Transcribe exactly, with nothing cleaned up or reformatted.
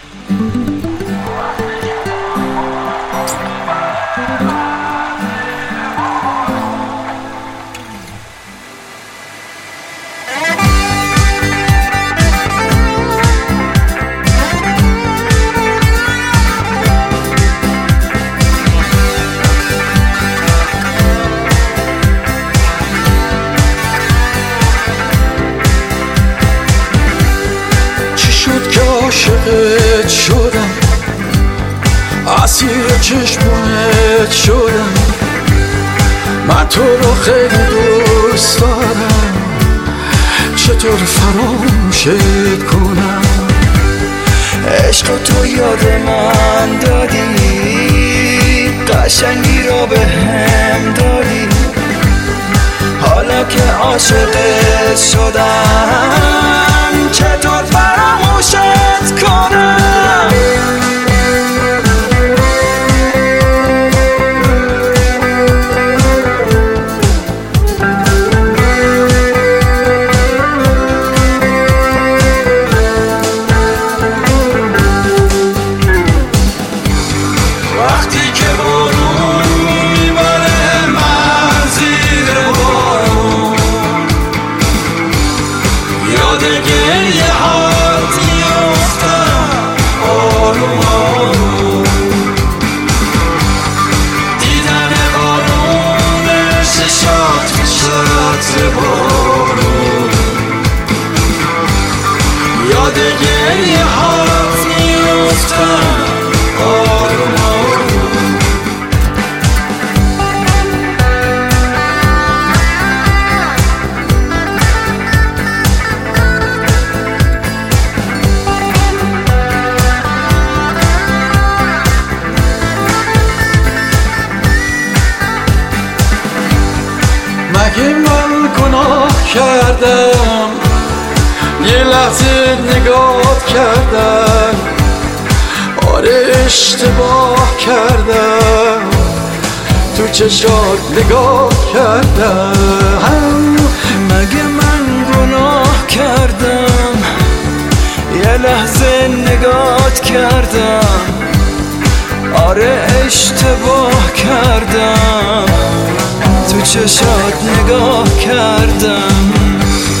عاشقت شدم، اسیر چشمونت شدم، من تو رو خیلی دوست دارم، چطور فراموشت کنم؟ عشق تو یاد من دادی، قشنگی را به هم دادی، حالا که عاشقت شدم چطور فراموشت کنم؟ وقتی که بارون میبره من زیر بارون، یاد گریه هات میافتم آروم آروم، دیدن بارون چشات میشد بارون، یاد گریه هات میافتم آروم آروم. مگه من گناه کردم یه لحظه نگاه کردم؟ آره اشتباه کردم، تو چشات نگاه کردم. مگه من گناه کردم یه لحظه نگات کردم؟ آره اشتباه کردم، تو چشات نگاه کردم.